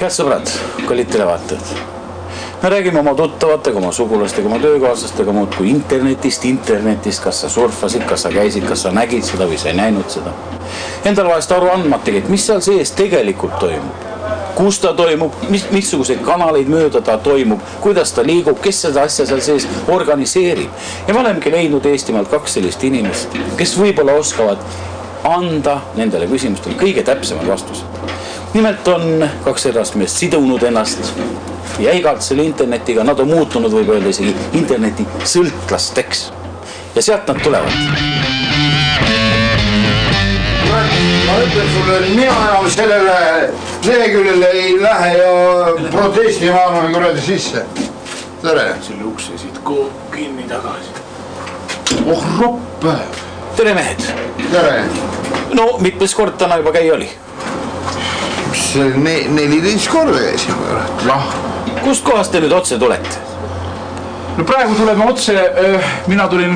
Head sõbrad, kallid televaatajad. Me räägime oma tuttavatega, oma sugulastega, oma töökaaslastega muud kui internetist, kas sa surfasid, kas sa käisid, kas sa nägid seda või sa ei näinud seda. Endal vahest aru andmategi, et mis seal sees tegelikult toimub. Kus ta toimub, missuguseid kanaleid mööda ta toimub, kuidas ta liigub, kes seda asja seal sees organiseerib. Ja me olemegi leidnud Eestimaalt 2 sellist inimest, kes võib-olla oskavad anda nendele küsimustele kõige täpsemad vastused. Nimelt on 2 erastmeest sidunud ennast jäigalt selle internetiga, nad on muutunud, võib öelda isegi interneti sõltlasteks. Ja sealt nad tulevad. Ma ütlen sulle, mina enam sellele leheküljele ei lähe ja protestima anname kuradi sisse. Tere. Selle ukse siit kinni tagasi. Oh, roppe. Tere mehed. Tere. No, mitmes kord täna juba käi oli? See 14 korda käisime. Kust kohast te nüüd otse tulete? No praegu tuleme otse, mina tulin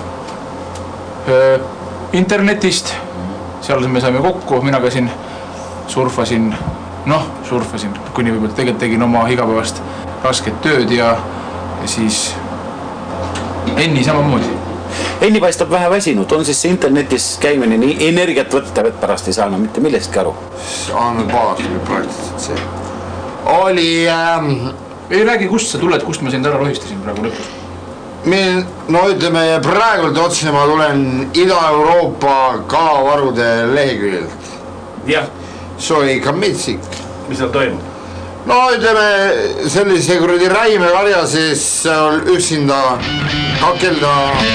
internetist, seal me saime kokku, mina käisin, surfasin, kuni võib-olla tegelikult tegin oma igapäevast rasket tööd ja siis Enni samamoodi. Enni paistab vähe väsinud, on siis see internetis käimine nii energiat võtta, et pärast ei saanud mitte millestki aru. Saanud paasli praktiliselt see. Oli... Ei räägi, kust sa tuled, kust ma sind ära rohistasin praegu lõpus? No ütleme, praegult otse ma tulen Ida-Euroopa kalavarude leheküljelt. Jah. See oli ikka metsik. Mis seal toimub? No ütleme, sellise kuradi räime karja sees seal üksinda kakelda.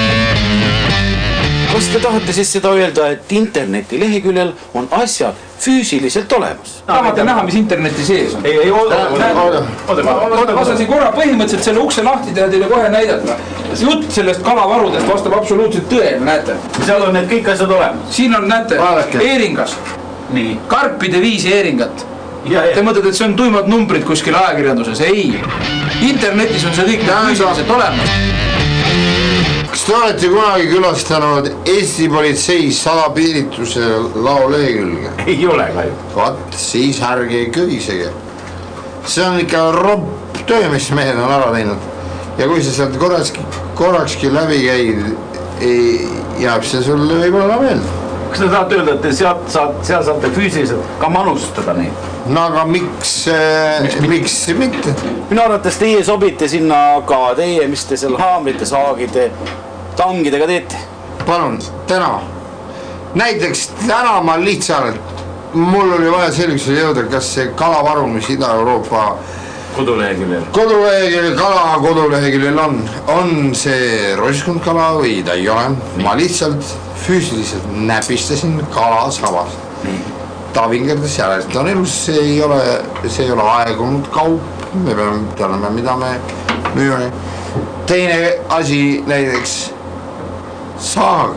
Kas te tahate siis seda öelda, et interneti leheküljel on asjad füüsiliselt olemas? Tahate näha, mis interneti sees on? Ei, Ma saan siin korra põhimõtteliselt selle ukse lahti teha teile kohe näidata. Jutt sellest kalavarudest vastab absoluutselt tõele, näete. Seal on need kõik asjad olemas. Siin on, näete, eeringas. Nii. Karpide 5 eeringat. Te mõtled, et see on tuimad numbrid kuskil ajakirjanduses? Ei. Internetis on see kõik füüsiliselt olemas. Kas te olete kunagi külastanud Eesti politsei salapiirituse lao lehekülge? Ei ole kahju. Vaat, siis ärge köhisege. See on ikka ropp töö, mis mehed on ära teinud. Ja kui sa sealt korrakski läbi käid, jääb see sulle võib-olla meelde. Kas te tahate öelda, et te seal saate füüsiliselt ka manustada neid? No aga miks mitte? Minu arvates teie sobite sinna ka teie, mis te seal haamrite, saagide, tangidega teete? Palun, täna. Näiteks täna ma lihtsalt, mul oli vaja selgusele jõuda, kas see kalavaru, mis Ida-Euroopa koduleheküljel, kala koduleheküljel on see roiskund kala või ta ei ole. Ma lihtsalt füüsiliselt näpistasin kala sabast. Tavingerdes järjest, ta on elus, see ei ole aegunud kaup, me peame teadma, mida me müüme. Teine asi näiteks saag.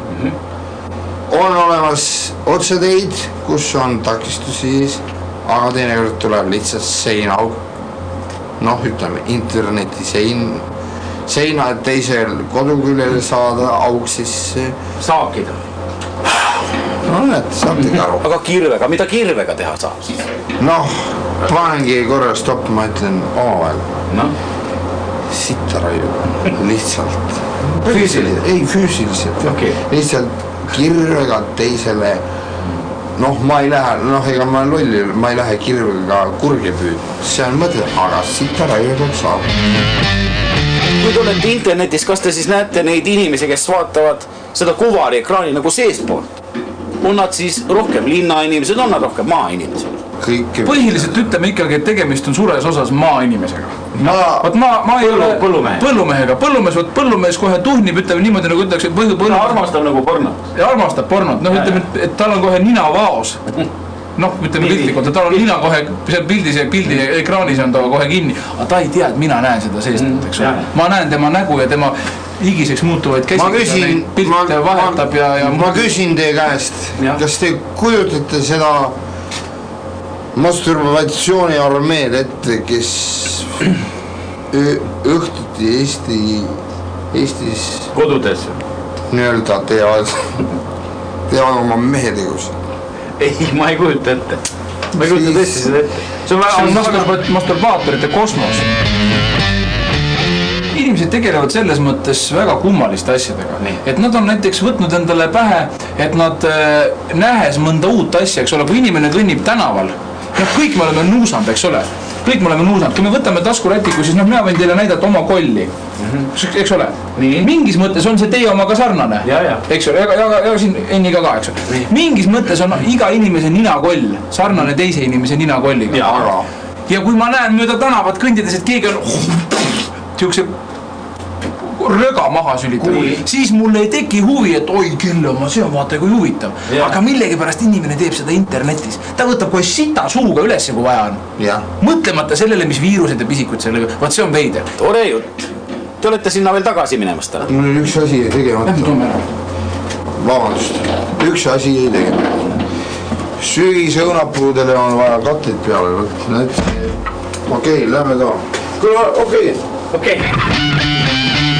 On olemas otseteid, kus on takistusi, aga teinekord tuleb lihtsalt seinaug. Noh, ütleme, interneti seina teisel koduküljel saada aug sisse. Saakida. No näed, saategi aru. Aga kirvega, mida kirvega teha saab siis? Noh, panengi korra stopp, ma ütlen omavahel. No? Sitta raiu, lihtsalt. Füüsiliselt. Okay. Lihtsalt kirvega teisele. Noh, ma ei lähe, ega ma lolli, ma ei lähe kirvega kurge püüdma. See on mõte, aga sitta raiu peab saab. Kui te olete internetis, kas te siis näete neid inimesi, kes vaatavad seda kuvari ekraani nagu seespoolt? On nad siis rohkem linnainimesed, on nad rohkem maainimesed? Põhiliselt ütleme ikkagi, et tegemist on suures osas maainimesega. Ma ei ole põllumehega. Põllumees kohe tuhnib, ütleme niimoodi, nagu ütleks, et armastab nagu pornot. Armastab pornot, ütleme, et tal on kohe nina vaos. Ütleme piltlikult, et tal on nina kohe, seal pildi ekraanis on ta kohe kinni. Aga ta ei tea, et mina näen seda seest. Ma näen tema nägu ja tema higiseks muutuvaid käsi, neid pilte vahetab ja... Ma küsin teie käest, kas te kujutate seda masturbatsiooni armeed ette, kes õhtuti Eestis kodudes nii-öelda teevad oma mehetegus? Ei, ma ei kujuta ette. Ma ei kujuta tõesti seda ette. see on masturbaatorite kosmos. Inimesed tegelevad selles mõttes väga kummaliste asjadega, et nad on näiteks võtnud endale pähe, et nad nähes mõnda uut asja, eks ole, kui inimene kõnnib tänaval, kõik me oleme nuusanud, eks ole, kõik me oleme nuusanud, kui me võtame taskurätiku, siis mina võin teile näidata oma kolli, eks ole, mingis mõttes on see teie omaga sarnane, eks ole, ja siin Enniga ka, eks ole, mingis mõttes on iga inimese ninakoll sarnane teise inimese ninakolliga ja kui ma näen mööda tänavat kõndides, et keegi on siukse röga maha sülitanud, siis mul ei teki huvi, et oi, kelle ma, see on vaata kui huvitav. Aga millegipärast inimene teeb seda internetis. Ta võtab kohe sita suuga üles, kui vaja on. Mõtlemata sellele, mis viirused ja pisikud sellega, vaat see on veider. Tore jutt. Te olete sinna veel tagasi minemast täna. Mul on üks asi ei tegemata. Vabandust, üks asi ei tegemata. Sügise õunapuudele on vaja katteid peale võtta. Okei, lähme ka. Okei.